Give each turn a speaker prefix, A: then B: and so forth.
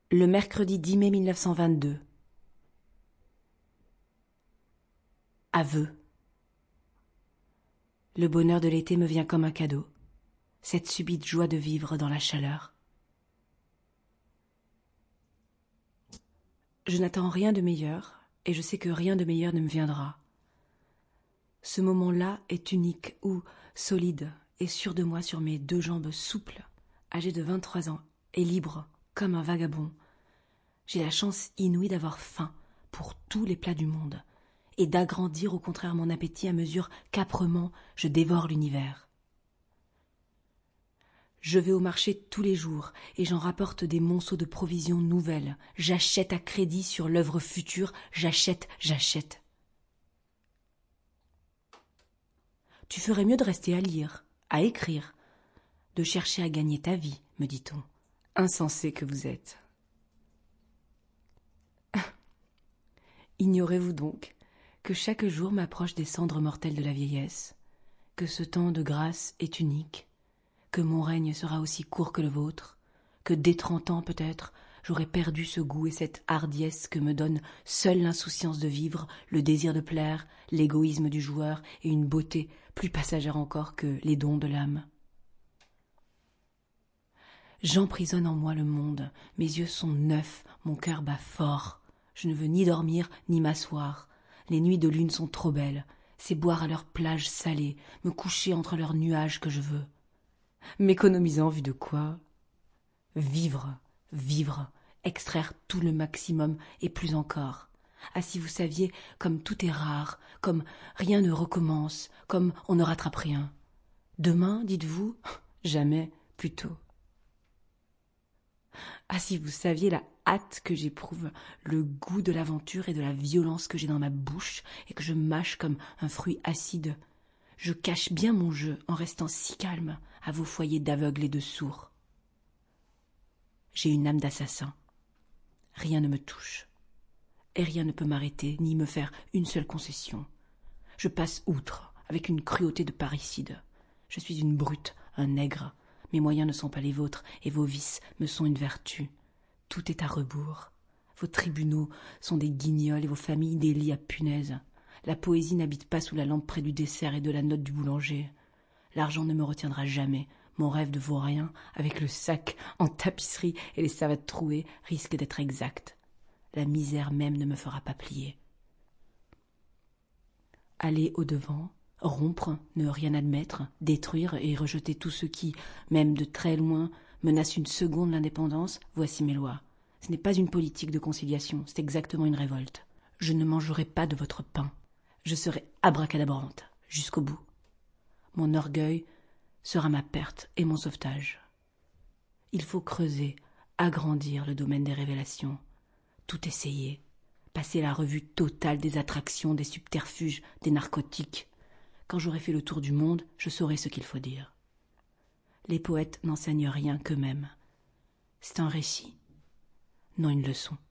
A: Le mercredi 10 mai 1922. Aveu. Le bonheur de l'été me vient comme un cadeau, cette subite joie de vivre dans la chaleur. Je n'attends rien de meilleur, et je sais que rien de meilleur ne me viendra. Ce moment-là est unique où, solide et sûr de moi sur mes deux jambes souples, âgé de 23 ans et libre comme un vagabond, j'ai la chance inouïe d'avoir faim pour tous les plats du monde et d'agrandir au contraire mon appétit à mesure qu'âprement je dévore l'univers. Je vais au marché tous les jours et j'en rapporte des monceaux de provisions nouvelles. J'achète à crédit sur l'œuvre future, j'achète. Tu ferais mieux de rester à lire, à écrire, de chercher à gagner ta vie, me dit-on. Insensé que vous êtes. Ignorez-vous donc que chaque jour m'approche des cendres mortelles de la vieillesse, que ce temps de grâce est unique, que mon règne sera aussi court que le vôtre, que dès 30 ans peut-être, j'aurai perdu ce goût et cette hardiesse que me donne seule l'insouciance de vivre, le désir de plaire, l'égoïsme du joueur et une beauté plus passagère encore que les dons de l'âme. J'emprisonne en moi le monde, mes yeux sont neufs, mon cœur bat fort. Je ne veux ni dormir ni m'asseoir. Les nuits de lune sont trop belles, c'est boire à leurs plages salées, me coucher entre leurs nuages que je veux. M'économisant vu de quoi? Vivre, extraire tout le maximum et plus encore. Ah, si vous saviez comme tout est rare, comme rien ne recommence, comme on ne rattrape rien. Demain, dites-vous? Jamais, plutôt. Ah, si vous saviez la hâte que j'éprouve, le goût de l'aventure et de la violence que j'ai dans ma bouche et que je mâche comme un fruit acide. Je cache bien mon jeu en restant si calme à vos foyers d'aveugles et de sourds. J'ai une âme d'assassin. Rien ne me touche. Et rien ne peut m'arrêter ni me faire une seule concession. Je passe outre avec une cruauté de parricide. Je suis une brute, un nègre. Mes moyens ne sont pas les vôtres et vos vices me sont une vertu. Tout est à rebours. Vos tribunaux sont des guignols et vos familles des lits à punaises. La poésie n'habite pas sous la lampe près du dessert et de la note du boulanger. L'argent ne me retiendra jamais. Mon rêve de vaurien, avec le sac en tapisserie et les savates trouées, risque d'être exact. La misère même ne me fera pas plier. Aller au-devant, rompre, ne rien admettre, détruire et rejeter tous ceux qui, même de très loin, menacent une seconde l'indépendance, voici mes lois. Ce n'est pas une politique de conciliation, c'est exactement une révolte. Je ne mangerai pas de votre pain. Je serai abracadabrante, jusqu'au bout. Mon orgueil sera ma perte et mon sauvetage. Il faut creuser, agrandir le domaine des révélations, tout essayer, passer la revue totale des attractions, des subterfuges, des narcotiques. Quand j'aurai fait le tour du monde, je saurai ce qu'il faut dire. Les poètes n'enseignent rien qu'eux-mêmes. C'est un récit, non une leçon.